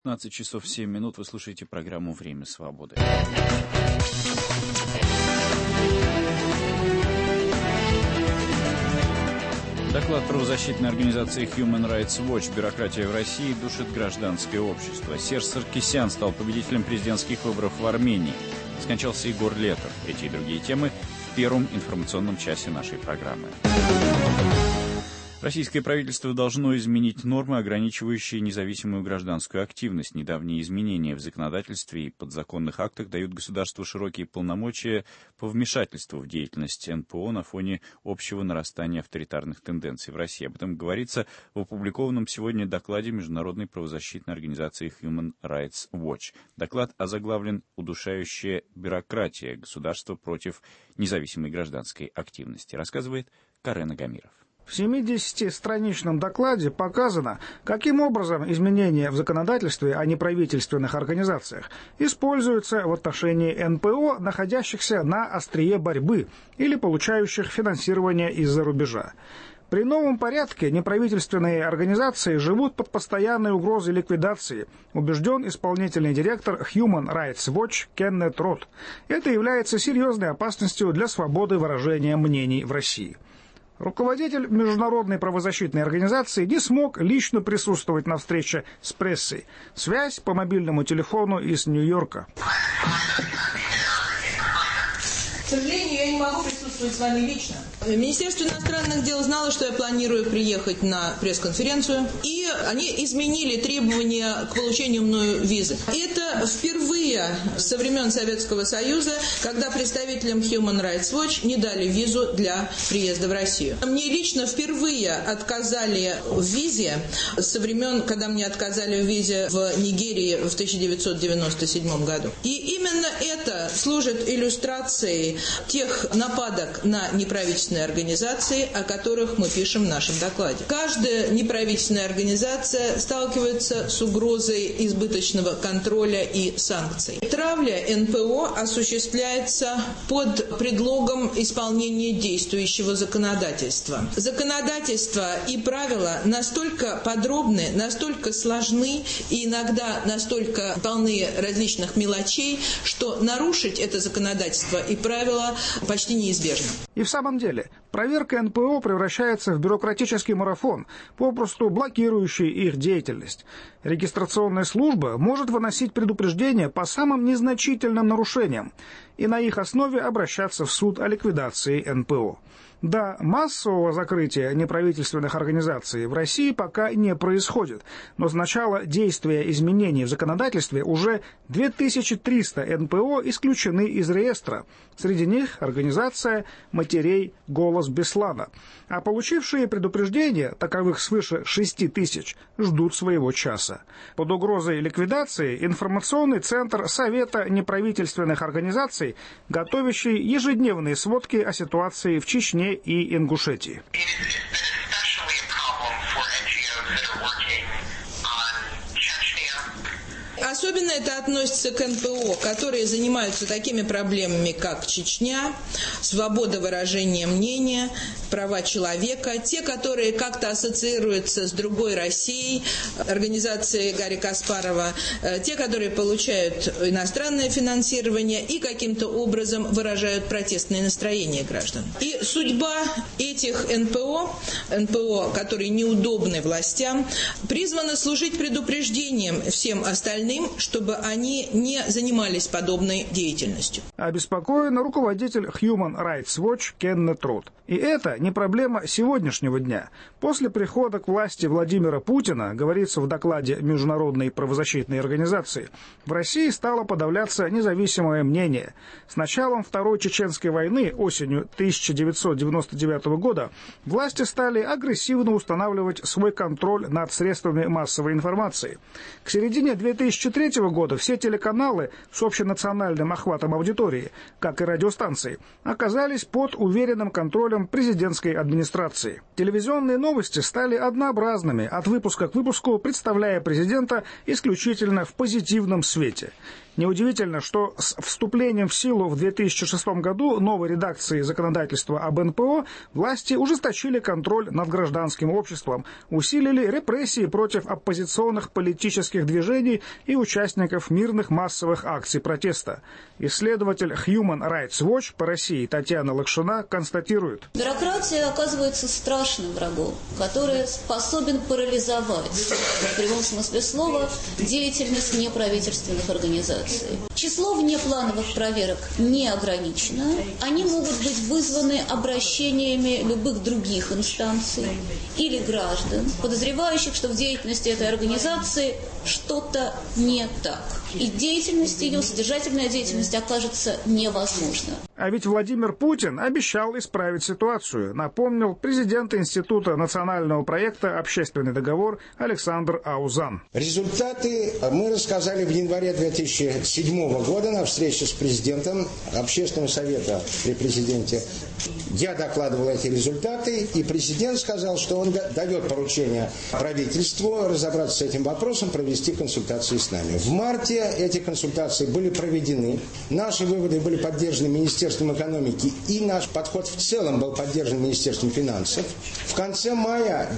15 часов 7 минут. Вы слушаете программу «Время свободы». Доклад правозащитной организации Human Rights Watch «Бюрократия в России душит гражданское общество». Серж Саркисян стал победителем президентских выборов в Армении. Скончался Егор Летов. Эти и другие темы в первом информационном часе нашей программы. Российское правительство должно изменить нормы, ограничивающие независимую гражданскую активность. Недавние изменения в законодательстве и подзаконных актах дают государству широкие полномочия по вмешательству в деятельность НПО на фоне общего нарастания авторитарных тенденций в России. Об этом говорится в опубликованном сегодня докладе Международной правозащитной организации Human Rights Watch. Доклад озаглавлен «Удушающая бюрократия. Государство против независимой гражданской активности», рассказывает Карен Агамиров. В 70-страничном докладе показано, каким образом изменения в законодательстве о неправительственных организациях используются в отношении НПО, находящихся на острие борьбы или получающих финансирование из-за рубежа. При новом порядке неправительственные организации живут под постоянной угрозой ликвидации, убежден исполнительный директор Human Rights Watch Кеннет Рот. Это является серьезной опасностью для свободы выражения мнений в России. Руководитель Международной правозащитной организации не смог лично присутствовать на встрече с прессой. Связь по мобильному телефону из Нью-Йорка. К сожалению, я не могу присутствовать с вами лично. Министерство иностранных дел знало, что я планирую приехать на пресс-конференцию, и они изменили требования к получению мною визы. Это впервые со времен Советского Союза, когда представителям Human Rights Watch не дали визу для приезда в Россию. Мне лично впервые отказали в визе со времен, когда мне отказали в визе в Нигерии в 1997 году. И именно это служит иллюстрацией тех нападок на неправительственные организации, о которых мы пишем в нашем докладе. Каждая неправительственная организация сталкивается с угрозой избыточного контроля и санкций. Травля НПО осуществляется под предлогом исполнения действующего законодательства. Законодательство и правила настолько подробны, настолько сложны и иногда настолько полны различных мелочей, что нарушить это законодательство и правила почти неизбежно. И в самом деле, проверка НПО превращается в бюрократический марафон, попросту блокирующий их деятельность. Регистрационная служба может выносить предупреждения по самым незначительным нарушениям и на их основе обращаться в суд о ликвидации НПО. Да, массового закрытия неправительственных организаций в России пока не происходит, но с начала действия изменений в законодательстве уже 2300 НПО исключены из реестра. Среди них организация матерей «Голос Беслана». А получившие предупреждения, таковых свыше 6000, ждут своего часа. Под угрозой ликвидации информационный центр Совета неправительственных организаций, готовящий ежедневные сводки о ситуации в Чечне и Ингушетии. Особенно это относится к НПО, которые занимаются такими проблемами, как Чечня, свобода выражения мнения, права человека, те, которые как-то ассоциируются с другой Россией, организацией Гарри Каспарова, те, которые получают иностранное финансирование и каким-то образом выражают протестные настроения граждан. И судьба этих НПО, которые неудобны властям, призвана служить предупреждением всем остальным, чтобы они не занимались подобной деятельностью. Обеспокоен руководитель Human Rights Watch Кеннет Рот. И это не проблема сегодняшнего дня. После прихода к власти Владимира Путина, говорится в докладе Международной правозащитной организации, в России стало подавляться независимое мнение. С началом Второй Чеченской войны осенью 1999 года власти стали агрессивно устанавливать свой контроль над средствами массовой информации. К середине 2003 года все телеканалы с общенациональным охватом аудитории, как и радиостанции, оказались под уверенным контролем президентской администрации. Телевизионные новости стали однообразными, от выпуска к выпуску представляя президента исключительно в позитивном свете. Неудивительно, что с вступлением в силу в 2006 году новой редакции законодательства об НПО власти ужесточили контроль над гражданским обществом, усилили репрессии против оппозиционных политических движений и участников мирных массовых акций протеста. Исследователь Human Rights Watch по России Татьяна Лакшина констатирует. Бюрократия оказывается страшным врагом, который способен парализовать, в прямом смысле слова, деятельность неправительственных организаций. Число внеплановых проверок не ограничено. Они могут быть вызваны обращениями любых других инстанций или граждан, подозревающих, что в деятельности этой организации что-то не так. И деятельность ее, содержательная деятельность окажется невозможна. А ведь Владимир Путин обещал исправить ситуацию, напомнил президент Института национального проекта «Общественный договор» Александр Аузан. Результаты мы рассказали в январе 2007 года на встрече с президентом Общественного совета при президенте. Я докладывал эти результаты, и президент сказал, что он дает поручение правительству разобраться с этим вопросом, провести консультации с нами. В марте эти консультации были проведены, наши выводы были поддержаны Министерством экономики, и наш подход в целом был поддержан Министерством финансов. В конце мая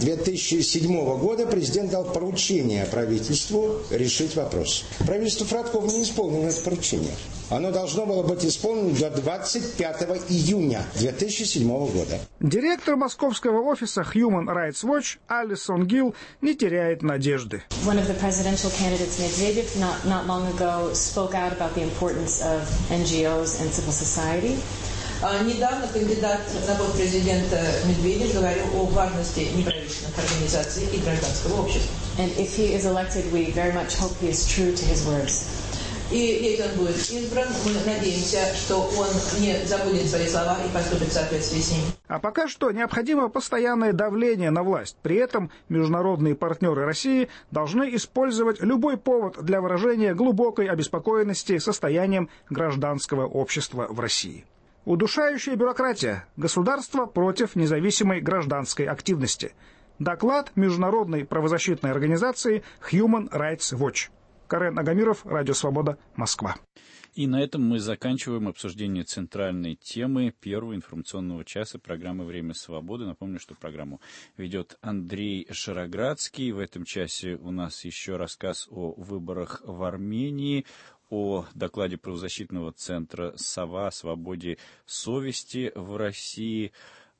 2007 года президент дал поручение правительству решить вопрос. Правительство Фродкова не исполнило это поручение. Оно должно было быть исполнено до 25 июня 2007 года. Директор московского офиса Human Rights Watch Алисон Гилл не теряет надежды. One of the presidential candidates, Medvedev, not long ago spoke out about the importance of NGOs and civil society. Недавно кандидат на пост президента Медведев говорил о важности неправительственных организаций и гражданского общества. And if he is elected, we very much hope he is true to his words. И если он будет избран, мы надеемся, что он не забудет свои слова и поступит в соответствии с ними. А пока что необходимо постоянное давление на власть. При этом международные партнеры России должны использовать любой повод для выражения глубокой обеспокоенности состоянием гражданского общества в России. Удушающая бюрократия. Государство против независимой гражданской активности. Доклад международной правозащитной организации Human Rights Watch. Карен Агамиров, Радио Свобода, Москва. И на этом мы заканчиваем обсуждение центральной темы первого информационного часа программы «Время свободы». Напомню, что программу ведет Андрей Шароградский. В этом часе у нас еще рассказ о выборах в Армении, о докладе правозащитного центра «Сова» о свободе совести в России.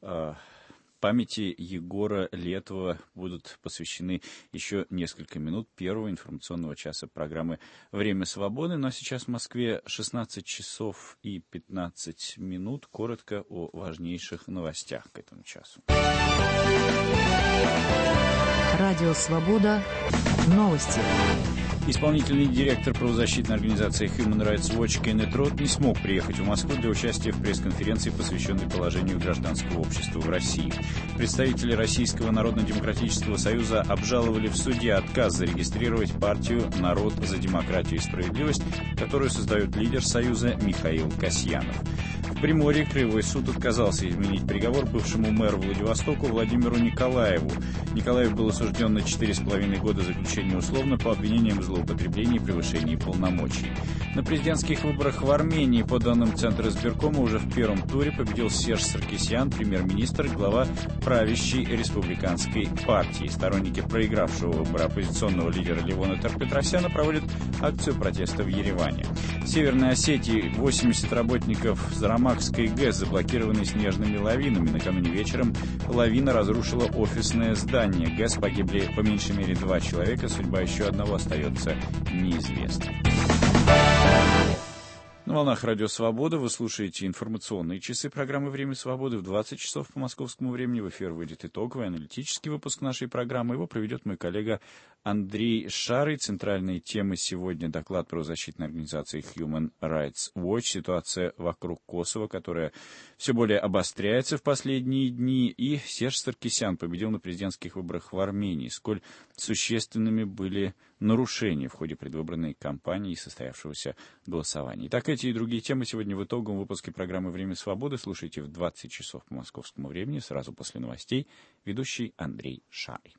Памяти Егора Летова будут посвящены еще несколько минут первого информационного часа программы «Время свободы». Ну а сейчас в Москве 16 часов и 15 минут. Коротко о важнейших новостях к этому часу. Радио «Свобода». Новости. Исполнительный директор правозащитной организации Human Rights Watch Кеннет Рот не смог приехать в Москву для участия в пресс-конференции, посвященной положению гражданского общества в России. Представители Российского народно-демократического союза обжаловали в суде отказ зарегистрировать партию «Народ за демократию и справедливость», которую создает лидер союза Михаил Касьянов. В Приморье Краевой суд отказался изменить приговор бывшему мэру Владивостока Владимиру Николаеву. Николаев был осужден на 4,5 года заключения условно по обвинениям в злоупотреблении и превышении полномочий. На президентских выборах в Армении, по данным Центра избиркома, уже в первом туре победил Серж Саркисян, премьер-министр, глава правящей республиканской партии. Сторонники проигравшего выборы оппозиционного лидера Левона Тер-Петросяна проводят акцию протеста в Ереване. В Северной Осетии 80 работников Зарамакской ГЭС заблокированы снежными лавинами. Накануне вечером лавина разрушила офисное здание. ГЭС погибли по меньшей мере 2 человека, судьба еще одного остается неизвестной. На волнах Радио Свобода вы слушаете информационные часы программы «Время свободы». В 20 часов по московскому времени в эфир выйдет итоговый аналитический выпуск нашей программы. Его проведет мой коллега Андрей Шарый. Центральные темы сегодня: доклад правозащитной организации Human Rights Watch, ситуация вокруг Косово, которая все более обостряется в последние дни, и Серж Саркисян победил на президентских выборах в Армении. Сколь существенными были нарушения в ходе предвыборной кампании и состоявшегося голосования. Итак, эти и другие темы сегодня в итоговом выпуске программы «Время свободы». Слушайте в 20 часов по московскому времени, сразу после новостей. Ведущий Андрей Шарый.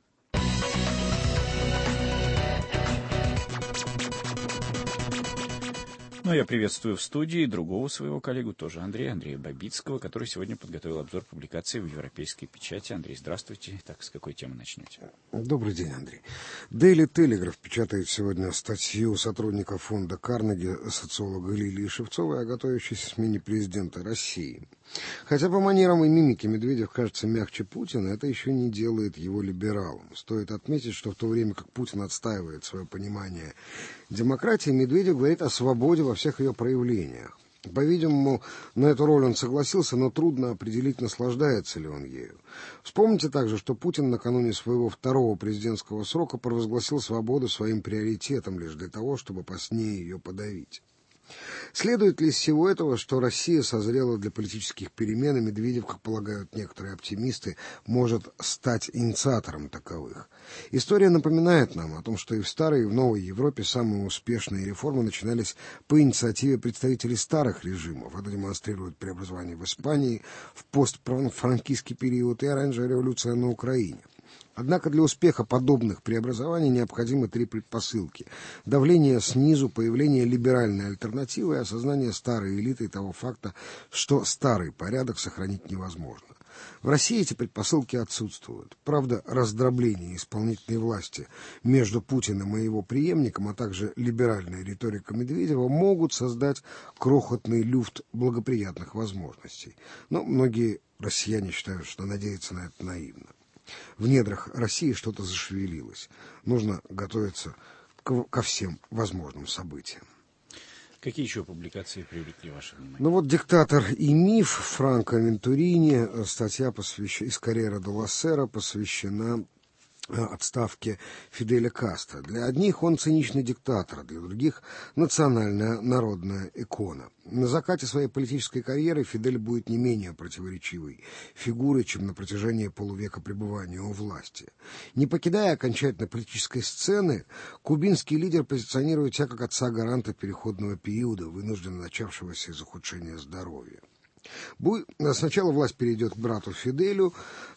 Ну, я приветствую в студии другого своего коллегу, тоже Андрея Бабицкого, который сегодня подготовил обзор публикации в европейской печати. Андрей, здравствуйте. Так, с какой темы начнете? Добрый день, Андрей. Daily Telegraph печатает сегодня статью сотрудника фонда Карнеги, социолога Лилии Шевцовой, о готовящейся смене президента России. Хотя по манерам и мимике Медведев кажется мягче Путина, это еще не делает его либералом. Стоит отметить, что в то время как Путин отстаивает свое понимание демократии, Медведев говорит о свободе во всех ее проявлениях. По-видимому, на эту роль он согласился, но трудно определить, наслаждается ли он ею. Вспомните также, что Путин накануне своего второго президентского срока провозгласил свободу своим приоритетом лишь для того, чтобы позднее ее подавить. Следует ли из всего этого, что Россия созрела для политических перемен, и Медведев, как полагают некоторые оптимисты, может стать инициатором таковых? История напоминает нам о том, что и в старой, и в новой Европе самые успешные реформы начинались по инициативе представителей старых режимов. Это демонстрирует преобразование в Испании в постфранкистский период и оранжевая революция на Украине. Однако для успеха подобных преобразований необходимы три предпосылки: давление снизу, появление либеральной альтернативы и осознание старой элиты и того факта, что старый порядок сохранить невозможно. В России эти предпосылки отсутствуют. Правда, раздробление исполнительной власти между Путиным и его преемником, а также либеральная риторика Медведева могут создать крохотный люфт благоприятных возможностей. Но многие россияне считают, что надеяться на это наивно. В недрах России что-то зашевелилось. Нужно готовиться ко всем возможным событиям. Какие еще публикации привлекли ваше внимание? Ну вот «Диктатор и миф» Франко Вентурини, статья из «Корьера делла Сера» посвящена отставке Фиделя Кастро. Для одних он циничный диктатор, для других — национальная народная икона. На закате своей политической карьеры Фидель будет не менее противоречивой фигурой, чем на протяжении полувека пребывания у власти. Не покидая окончательно политической сцены, кубинский лидер позиционирует себя как отца-гаранта переходного периода, вынужденно начавшегося из ухудшения здоровья. Сначала власть перейдет к брату Фиделю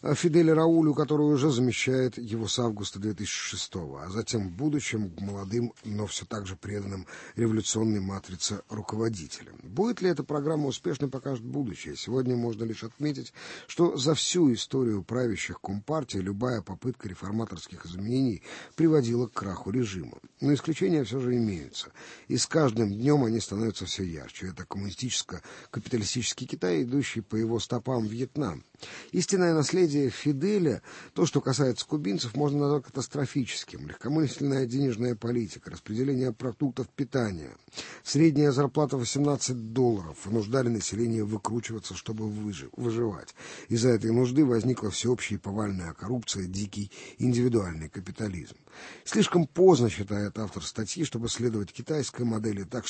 Раулю, который уже замещает его с августа 2006-го, а затем в будущем к молодым, но все так же преданным революционной матрице руководителям. Будет ли эта программа успешной, покажет будущее. Сегодня можно лишь отметить, что за всю историю правящих Компартии любая попытка реформаторских изменений приводила к краху режима. Но исключения все же имеются, и с каждым днем они становятся все ярче. Это коммунистическо-капиталистический Китай, идущий по его стопам Вьетнам. Истинное наследие Фиделя, то, что касается кубинцев, можно назвать катастрофическим. Легкомысленная денежная политика, распределение продуктов питания, средняя зарплата $18 вынуждали население выкручиваться, чтобы выживать. Из-за этой нужды возникла всеобщая повальная коррупция, дикий индивидуальный капитализм. Слишком поздно, считает автор статьи, чтобы следовать китайской модели. Так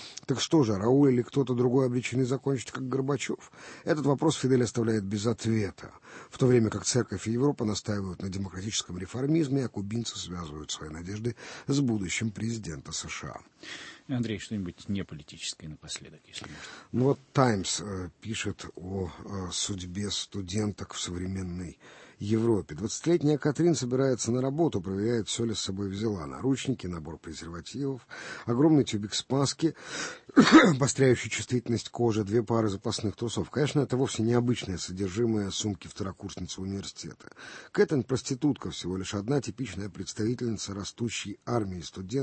что же, Рауль или кто-то другой обречены закончить как Горбачев? Этот вопрос Фидель оставляет без ответа, в то время как Церковь и Европа настаивают на демократическом реформизме, а кубинцы связывают свои надежды с будущим президента США. Андрей, что-нибудь неполитическое напоследок, если можно. Ну вот «Таймс» пишет о судьбе студенток в современной Европе. 20-летняя Катрин собирается на работу, проверяет, все ли с собой взяла. Наручники, набор презервативов, огромный тюбик смазки, обостряющий чувствительность кожи, 2 пары запасных трусов. Конечно, это вовсе необычное содержимое сумки второкурсницы университета. Кэтрин — проститутка, всего лишь одна типичная представительница растущей армии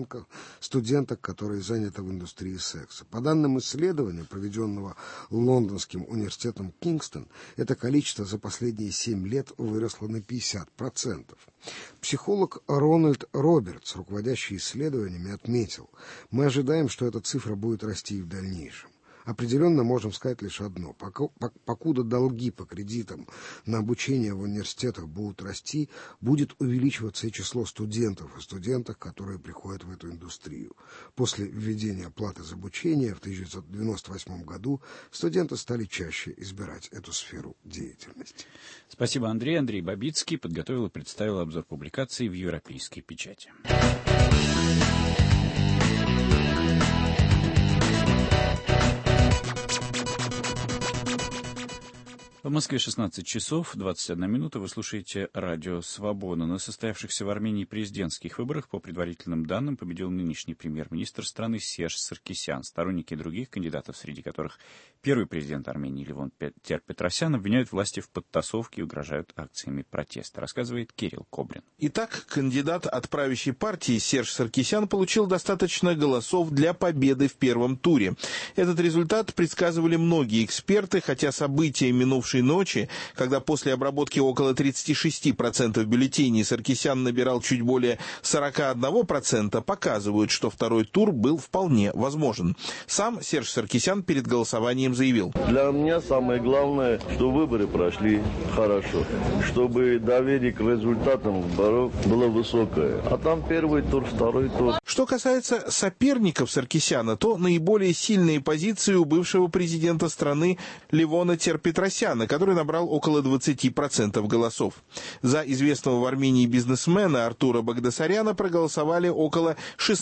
студенток, которые заняты в индустрии секса. По данным исследования, проведенного Лондонским университетом Кингстон, это количество за последние 7 лет выросло на 50%. Психолог Рональд Робертс, руководящий исследованиями, отметил: мы ожидаем, что эта цифра будет расти и в дальнейшем. Определенно можем сказать лишь одно: покуда долги по кредитам на обучение в университетах будут расти, будет увеличиваться и число студентов и студенток, которые приходят в эту индустрию. После введения оплаты за обучение в 1998 году студенты стали чаще избирать эту сферу деятельности. Спасибо, Андрей. Андрей Бабицкий подготовил и представил обзор публикаций в европейской печати. В В Москве 16 часов 21 минута. Вы слушаете радио «Свобода». На состоявшихся в Армении президентских выборах по предварительным данным победил нынешний премьер-министр страны Серж Саркисян. Сторонники других кандидатов, среди которых первый президент Армении Левон Тер-Петросян, обвиняют власти в подтасовке и угрожают акциями протеста, рассказывает Кирилл Кобрин. Итак, кандидат от правящей партии Серж Саркисян получил достаточно голосов для победы в первом туре. Этот результат предсказывали многие эксперты, хотя события минувшей ночи, когда после обработки около 36% бюллетеней Саркисян набирал чуть более 41%, показывают, что второй тур был вполне возможен. Сам Серж Саркисян перед голосованием заявил: «Для меня самое главное, что выборы прошли хорошо, чтобы доверие к результатам выборов было высокое. А там первый тур, второй тур». Что касается соперников Саркисяна, то наиболее сильные позиции у бывшего президента страны Левона Тер-Петросяна, который набрал около 20% голосов. За известного в Армении бизнесмена Артура Багдасаряна проголосовали около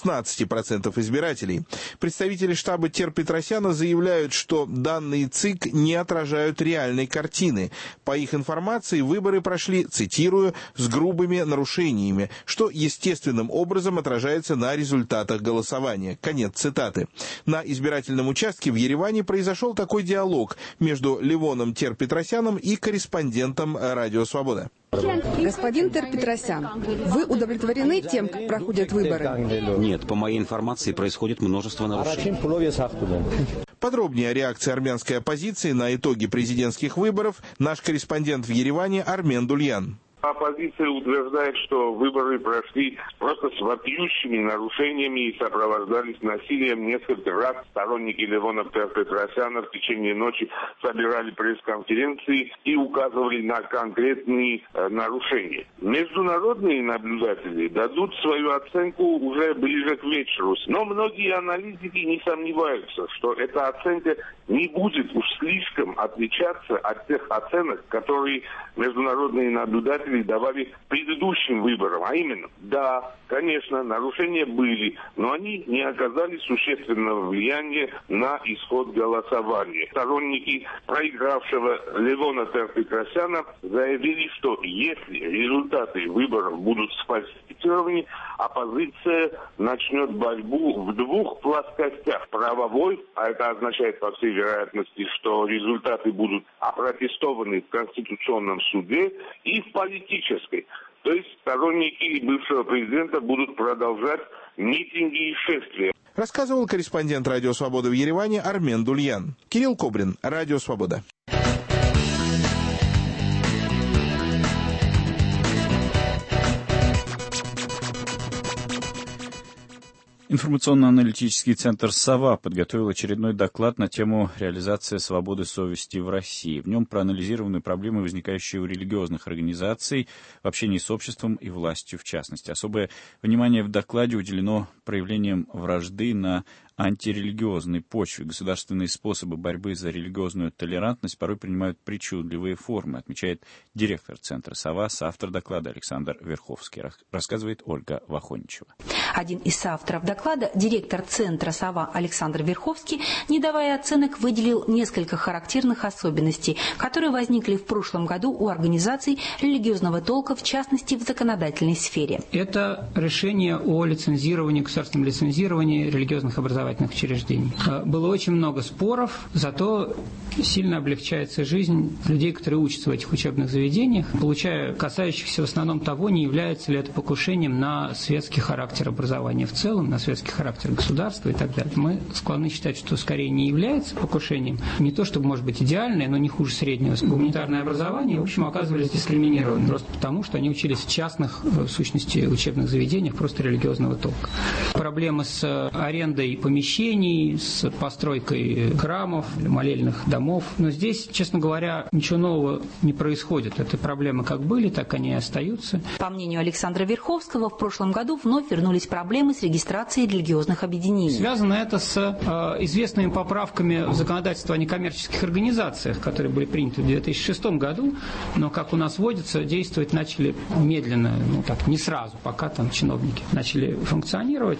16% избирателей. Представители штаба Тер-Петросяна заявляют, что данные ЦИК не отражают реальной картины. По их информации, выборы прошли, цитирую, с грубыми нарушениями, что естественным образом отражается на результатах голосования. Конец цитаты. На избирательном участке в Ереване произошел такой диалог между Левоном Тер-Петросяном и корреспондентом «Радио Свобода». Господин Тер-Петросян, вы удовлетворены тем, как проходят выборы? Нет, по моей информации происходит множество нарушений. Подробнее о реакции армянской оппозиции на итоги президентских выборов наш корреспондент в Ереване Армен Дульян. Оппозиция утверждает, что выборы прошли просто с вопиющими нарушениями и сопровождались насилием. Несколько раз сторонники Левона Тер-Петросяна в течение ночи собирали пресс-конференции и указывали на конкретные нарушения. Международные наблюдатели дадут свою оценку уже ближе к вечеру. Но многие аналитики не сомневаются, что эта оценка не будет уж слишком отличаться от тех оценок, которые международные наблюдатели давали предыдущим выборам, а именно, да, конечно, нарушения были, но они не оказали существенного влияния на исход голосования. Сторонники проигравшего Левона Тер-Петросяна заявили, что если результаты выборов будут сфальсифицированы, оппозиция начнет борьбу в двух плоскостях. Правовой, а это означает, по всей вероятности, что результаты будут опротестованы в Конституционном суде, и в политической. То есть сторонники бывшего президента будут продолжать митинги и шествия. Рассказывал корреспондент «Радио Свобода» в Ереване Армен Дульян. Кирилл Кобрин, «Радио Свобода». Информационно-аналитический центр «Сова» подготовил очередной доклад на тему реализации свободы совести в России. В нем проанализированы проблемы, возникающие у религиозных организаций в общении с обществом и властью в частности. Особое внимание в докладе уделено проявлениям вражды на антирелигиозной почве. Государственные способы борьбы за религиозную толерантность порой принимают причудливые формы, отмечает директор центра «Сова», соавтор доклада Александр Верховский. Рассказывает Ольга Вахоничева. Один из соавторов доклада, директор центра «Сова» Александр Верховский, не давая оценок, выделил несколько характерных особенностей, которые возникли в прошлом году у организаций религиозного толка, в частности, в законодательной сфере. Это решение о лицензировании, государственном лицензировании религиозных образовательных учреждений. Было очень много споров, зато сильно облегчается жизнь людей, которые учатся в этих учебных заведениях, получая касающихся в основном того, не является ли это покушением на светский характер образования в целом, на светский характер государства и так далее. Мы склонны считать, что скорее не является покушением. Не то, чтобы может быть идеальное, но не хуже среднего. Гуманитарное образование, в общем, оказывались дискриминированы просто потому, что они учились в частных, в сущности, учебных заведениях просто религиозного толка. Проблемы с арендой помещений, с постройкой храмов, молельных домов. Но здесь, честно говоря, ничего нового не происходит. Это проблемы как были, так они и остаются. По мнению Александра Верховского, в прошлом году вновь вернулись проблемы с регистрацией религиозных объединений. Связано это с известными поправками в законодательство о некоммерческих организациях, которые были приняты в 2006 году, но, как у нас водится, действовать начали медленно, не сразу, пока там чиновники начали функционировать.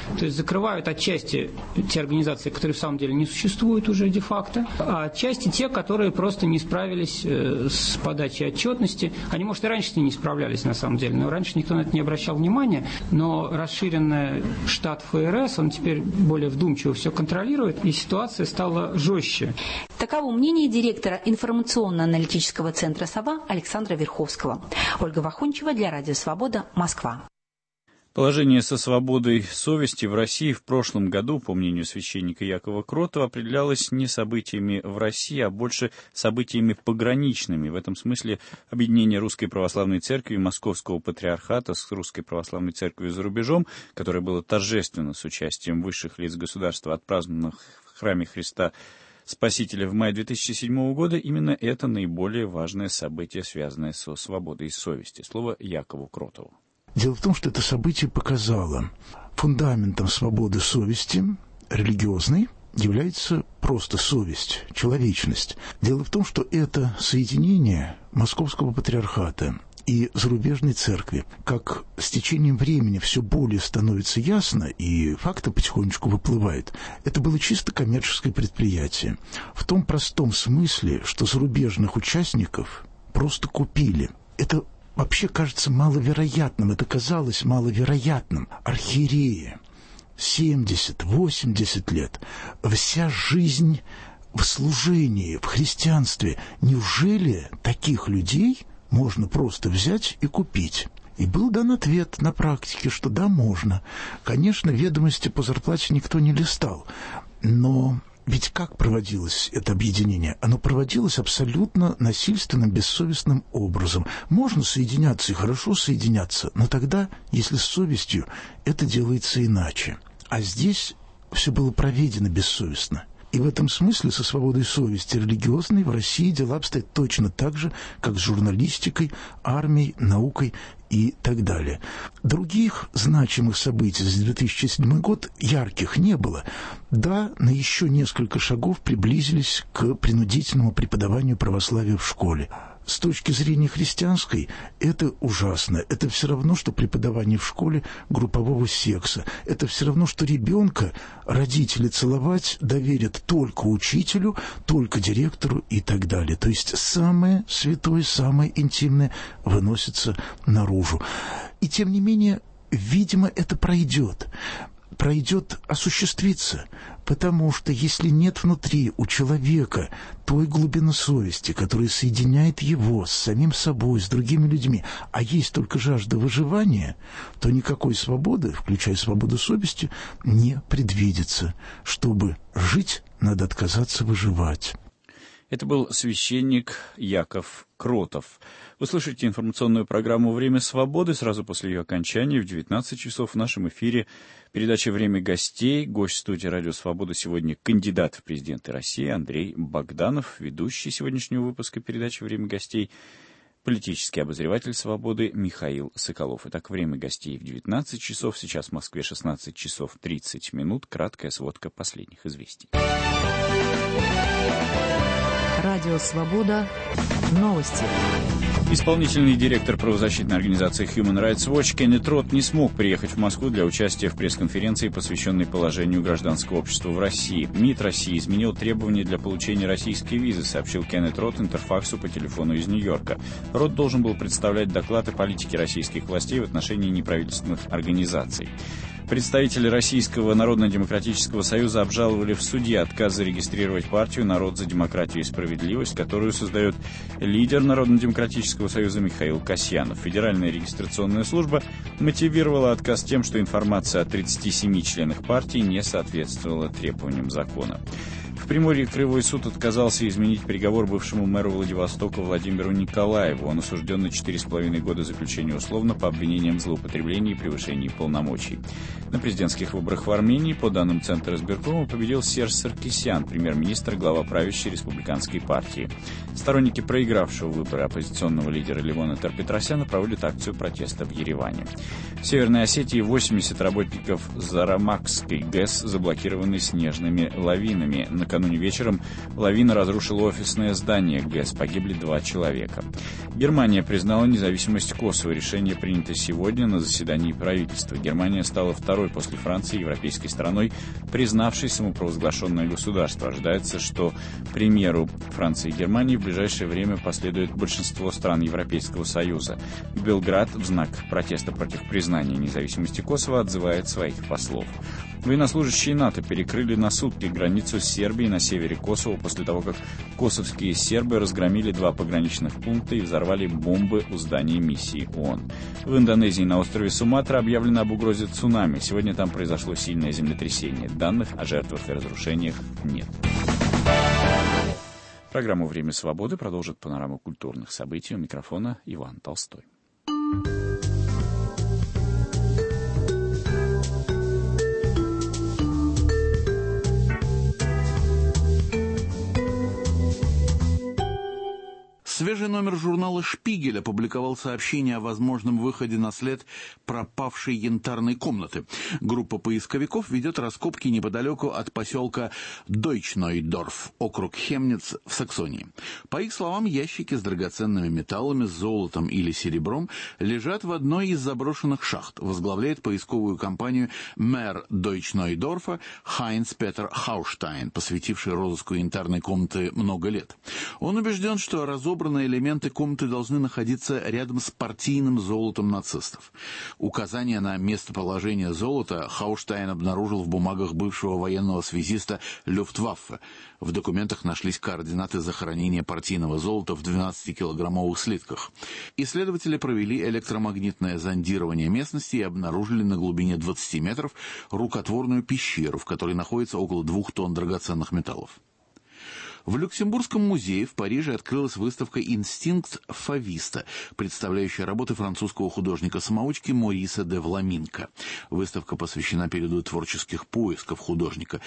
То есть закрывают отчасти те организации, которые в самом деле не существуют уже де-факто, а отчасти те, которые просто не справились с подачей отчетности. Они, может, и раньше не справлялись на самом деле, но раньше никто на это не обращал внимания. Но расширенный штат ФРС, он теперь более вдумчиво все контролирует, и ситуация стала жестче. Таково мнение директора информационно-аналитического центра «Сова» Александра Верховского. Ольга Вахунчева для Радио Свобода, Москва. Положение со свободой совести в России в прошлом году, по мнению священника Якова Кротова, определялось не событиями в России, а больше событиями пограничными. В этом смысле объединение Русской Православной Церкви и Московского Патриархата с Русской Православной Церковью за рубежом, которое было торжественно с участием высших лиц государства, отпраздновано в храме Христа Спасителя в мае 2007 года, именно это наиболее важное событие, связанное со свободой совести. Слово Якову Кротову. Дело в том, что это событие показало, фундаментом свободы совести религиозной является просто совесть, человечность. Дело в том, что это соединение Московского Патриархата и зарубежной церкви, как с течением времени все более становится ясно, и факты потихонечку выплывают, это было чисто коммерческое предприятие. В том простом смысле, что зарубежных участников просто купили. Это вообще кажется маловероятным, это казалось маловероятным. Архиереи, 70-80 лет, вся жизнь в служении, в христианстве. Неужели таких людей можно просто взять и купить? И был дан ответ на практике, что да, можно. Конечно, ведомости по зарплате никто не листал, но ведь как проводилось это объединение? Оно проводилось абсолютно насильственным, бессовестным образом. Можно соединяться и хорошо соединяться, но тогда, если с совестью, это делается иначе. А здесь все было проведено бессовестно. И в этом смысле со свободой совести религиозной в России дела обстоят точно так же, как с журналистикой, армией, наукой и так далее. Других значимых событий за 2007 год ярких не было. Да, на еще несколько шагов приблизились к принудительному преподаванию православия в школе. С точки зрения христианской, это ужасно. Это все равно, что преподавание в школе группового секса. Это все равно, что ребенка родители целовать доверят только учителю, только директору и так далее. То есть самое святое, самое интимное выносится наружу. И тем не менее, видимо, это пройдет, осуществится, потому что если нет внутри у человека той глубины совести, которая соединяет его с самим собой, с другими людьми, а есть только жажда выживания, то никакой свободы, включая свободу совести, не предвидится. Чтобы жить, надо отказаться выживать. Это был священник Яков Кротов. Вы слышите информационную программу «Время свободы». Сразу после ее окончания в 19 часов в нашем эфире передача «Время гостей». Гость студии «Радио Свобода» сегодня кандидат в президенты России Андрей Богданов, ведущий сегодняшнего выпуска передачи «Время гостей», политический обозреватель «Свободы» Михаил Соколов. Итак, «Время гостей» в 19 часов. Сейчас в Москве 16 часов 30 минут. Краткая сводка последних известий. Радио «Свобода». Новости. Исполнительный директор правозащитной организации Human Rights Watch Кеннет Рот не смог приехать в Москву для участия в пресс-конференции, посвященной положению гражданского общества в России. МИД России изменил требования для получения российской визы, сообщил Кеннет Рот Интерфаксу по телефону из Нью-Йорка. Рот должен был представлять доклад о политике российских властей в отношении неправительственных организаций. Представители Российского Народно-демократического союза обжаловали в суде отказ зарегистрировать партию «Народ за демократию и справедливость», которую создает лидер Народно-демократического союза Михаил Касьянов. Федеральная регистрационная служба мотивировала отказ тем, что информация о 37 членах партии не соответствовала требованиям закона. В Приморье Краевой суд отказался изменить приговор бывшему мэру Владивостока Владимиру Николаеву. Он осужден на 4,5 года заключения условно по обвинениям в злоупотреблении и превышении полномочий. На президентских выборах в Армении, по данным Центра избиркома, победил Серж Саркисян, премьер-министр, глава правящей республиканской партии. Сторонники проигравшего выборы оппозиционного лидера Левона Тер-Петросяна проводят акцию протеста в Ереване. В Северной Осетии 80 работников Зарамакской ГЭС заблокированы снежными лавинами. На накануне вечером лавина разрушила офисное здание ГЭС. Погибли 2 человека. Германия признала независимость Косово. Решение принято сегодня на заседании правительства. Германия стала второй после Франции европейской страной, признавшей самопровозглашенное государство. Ожидается, что примеру Франции и Германии в ближайшее время последует большинство стран Европейского Союза. Белград в знак протеста против признания независимости Косово отзывает своих послов. Военнослужащие НАТО перекрыли на сутки границу с Сербией на севере Косово после того, как косовские сербы разгромили 2 пограничных пункта и взорвали бомбы у здания миссии ООН. В Индонезии на острове Суматра объявлено об угрозе цунами. Сегодня там произошло сильное землетрясение. Данных о жертвах и разрушениях нет. Программу «Время свободы» продолжит панораму культурных событий. У микрофона Иван Толстой. Свежий номер журнала «Шпигель» опубликовал сообщение о возможном выходе на след пропавшей янтарной комнаты. Группа поисковиков ведет раскопки неподалеку от поселка Дойчнойдорф, округ Хемниц в Саксонии. По их словам, ящики с драгоценными металлами, золотом или серебром лежат в одной из заброшенных шахт. Возглавляет поисковую компанию мэр Дойчнойдорфа Хайнц Петер Хауштайн, посвятивший розыску янтарной комнаты много лет. Он убежден, что разобранные элементы комнаты должны находиться рядом с партийным золотом нацистов. Указание на местоположение золота Хауштайн обнаружил в бумагах бывшего военного связиста Люфтваффе. В документах нашлись координаты захоронения партийного золота в 12-килограммовых слитках. Исследователи провели электромагнитное зондирование местности и обнаружили на глубине 20 метров рукотворную пещеру, в которой находится около 2 тонн драгоценных металлов. В Люксембургском музее в Париже открылась выставка «Инстинкт фависта», представляющая работы французского художника-самоучки Мориса де Вламинка. Выставка посвящена периоду творческих поисков художника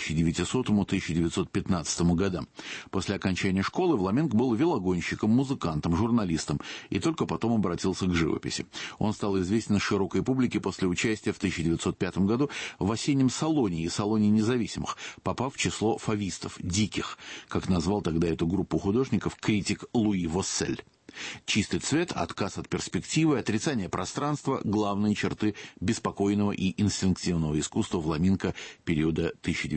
1900-1915 годам. После окончания школы Вламинк был велогонщиком, музыкантом, журналистом и только потом обратился к живописи. Он стал известен широкой публике после участия в 1905 году в осеннем салоне и салоне независимых, попав в число фавистов, диких, как назвал тогда эту группу художников критик Луи Воссель. Чистый цвет, отказ от перспективы, отрицание пространства – главные черты беспокойного и инстинктивного искусства Вламинка периода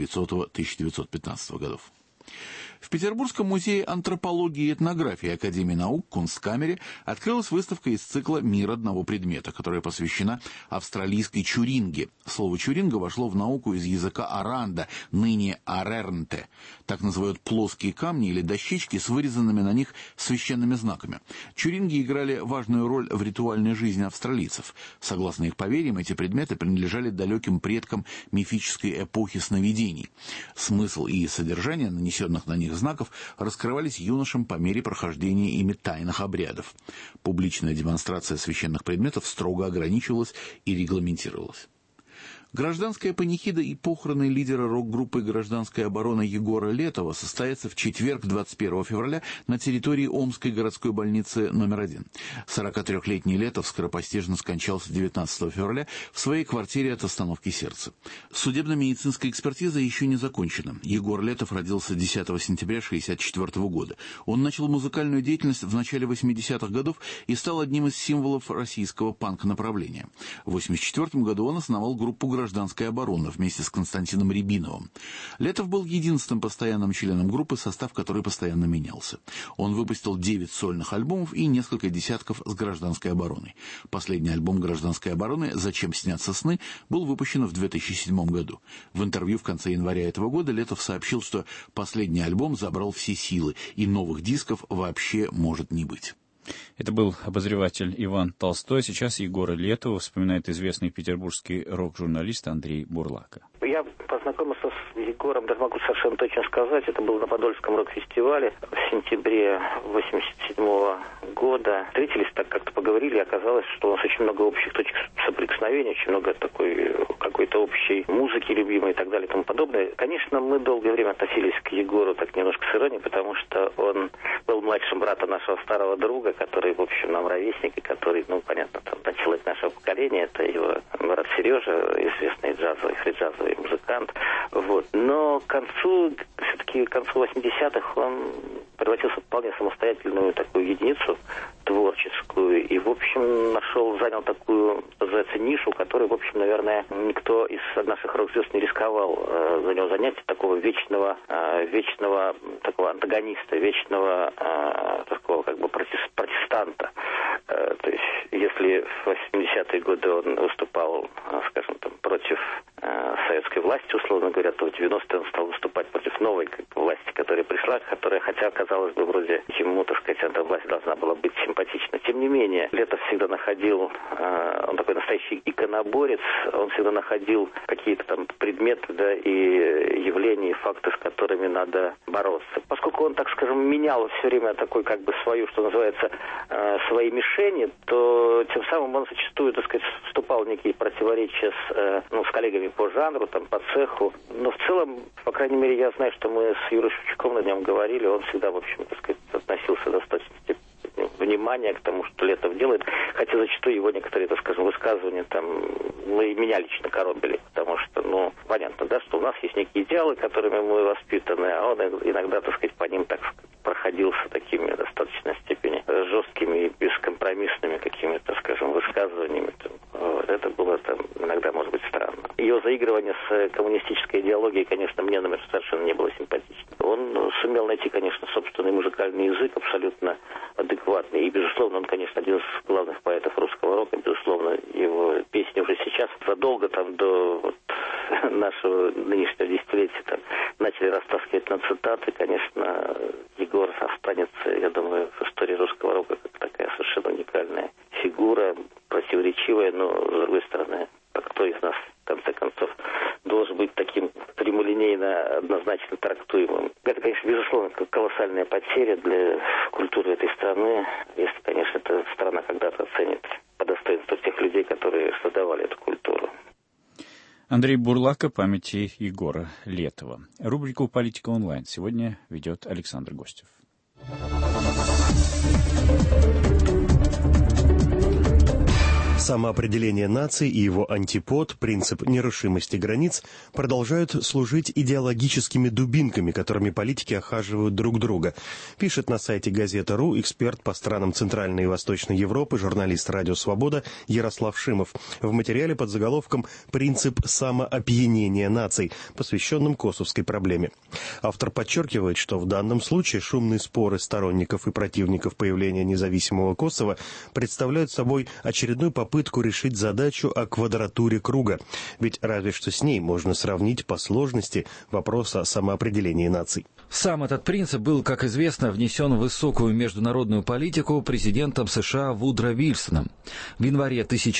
1900-1915 годов. В Петербургском музее антропологии и этнографии Академии наук Кунсткамере открылась выставка из цикла «Мир одного предмета», которая посвящена австралийской чуринге. Слово «чуринга» вошло в науку из языка аранда, ныне арернте. Так называют плоские камни или дощечки с вырезанными на них священными знаками. Чуринги играли важную роль в ритуальной жизни австралийцев. Согласно их поверьям, эти предметы принадлежали далеким предкам мифической эпохи сновидений. Смысл и содержание нанесенных на них знаков раскрывались юношам по мере прохождения ими тайных обрядов. Публичная демонстрация священных предметов строго ограничивалась и регламентировалась. Гражданская панихида и похороны лидера рок-группы «Гражданская оборона» Егора Летова состоятся в четверг, 21 февраля, на территории Омской городской больницы номер 1. 43-летний Летов скоропостижно скончался 19 февраля в своей квартире от остановки сердца. Судебно-медицинская экспертиза еще не закончена. Егор Летов родился 10 сентября 1964 года. Он начал музыкальную деятельность в начале 80-х годов и стал одним из символов российского панк-направления. В 1984 году он основал группу «Гражданская оборона» вместе с Константином Рябиновым. Летов был единственным постоянным членом группы, состав которой постоянно менялся. Он выпустил 9 сольных альбомов и несколько десятков с «Гражданской обороной». Последний альбом «Гражданской обороны» «Зачем снятся сны» был выпущен в 2007 году. В интервью в конце января этого года Летов сообщил, что последний альбом забрал все силы, и новых дисков вообще может не быть. Это был обозреватель Иван Толстой. Сейчас Егора Летова вспоминает известный петербургский рок-журналист Андрей Бурлака. Я познакомился с Егором, даже могу совершенно точно сказать, это было на Подольском рок-фестивале в сентябре 1987 года. Встретились, так как-то поговорили, и оказалось, что у нас очень много общих точек соприкосновения, очень много такой какой-то общей музыки любимой и так далее и тому подобное. Конечно, мы долгое время относились к Егору так немножко с иронией, потому что он был младшим братом нашего старого друга, который, в общем, нам ровесник, и который, понятно, там, человек нашего поколения, это его брат Сережа, известный джазовый, фри-джазовый музыкант. Вот. Но к концу все-таки к концу 80-х он превратился в вполне самостоятельную такую единицу творческую и, в общем, занял такую, что называется, нишу, которую, в общем, наверное, никто из наших рок-звезд не рисковал за него занять, такого вечного такого антагониста, вечного такого как бы протестанта. То есть, если в 80-е годы он выступал, скажем, там, против советской власти, условно говоря, то в 90-е он стал выступать против новой власти, которая пришла, которая, хотя, казалось бы, вроде ему, так сказать, эта власть должна была быть симпатична. Тем не менее, Летов всегда находил, он такой настоящий иконоборец, он всегда находил какие-то там предметы, да, и явления, и факты, с которыми надо бороться. Поскольку он, так скажем, менял все время такой, как бы, свою, что называется, свои мишени, то тем самым он зачастую, так сказать, вступал в некие противоречия с коллегами по жанру, там, по цеху. Но в целом, по крайней мере, я знаю, что мы с Юрой Шевчуком на нем говорили, он всегда, в общем, так сказать, относился достаточно внимания к тому, что Летов делает, хотя зачастую его некоторые, так скажем, высказывания там, и меня лично коробили, потому что, понятно, да, что у нас есть некие идеалы, которыми мы воспитаны, а он иногда, так сказать, по ним так проходился такими достаточно степени жесткими и бескомпромиссными какими-то, скажем, высказываниями. Вот. Это было там иногда, может быть, странно. Ее заигрывание с коммунистической идеологией, конечно, мне, например, совершенно не было симпатично. Он сумел найти, конечно, собственный музыкальный язык, абсолютно адекватный. И, безусловно, он, конечно, один из главных поэтов русского рока. Безусловно, его песни уже сейчас, задолго там до нашего нынешнего десятилетия, там, начали растаскивать на цитаты. Конечно, Егор останется, я думаю, в истории русского рока как такая совершенно уникальная фигура, противоречивая, но, с другой стороны, кто из нас, в конце концов, должен быть таким прямолинейно, однозначно трактуемым. Это, конечно, безусловно, колоссальная потеря для культуры этой страны, если, конечно, эта страна когда-то оценит по достоинству тех людей, которые создавали эту культуру. Андрей Бурлак о памяти Егора Летова. Рубрику «Политика онлайн» сегодня ведет Александр Гостев. Самоопределение наций и его антипод, принцип нерушимости границ, продолжают служить идеологическими дубинками, которыми политики охаживают друг друга. Пишет на сайте Газета.ру эксперт по странам Центральной и Восточной Европы, журналист «Радио Свобода» Ярослав Шимов в материале под заголовком «Принцип самоопьянения наций», посвященном косовской проблеме. Автор подчеркивает, что в данном случае шумные споры сторонников и противников появления независимого Косово представляют собой очередную попытку решить задачу о квадратуре круга. Ведь разве что с ней можно сравнить по сложности вопрос о самоопределении наций. Сам этот принцип был, как известно, внесен в высокую международную политику президентом США Вудро Вильсоном. В январе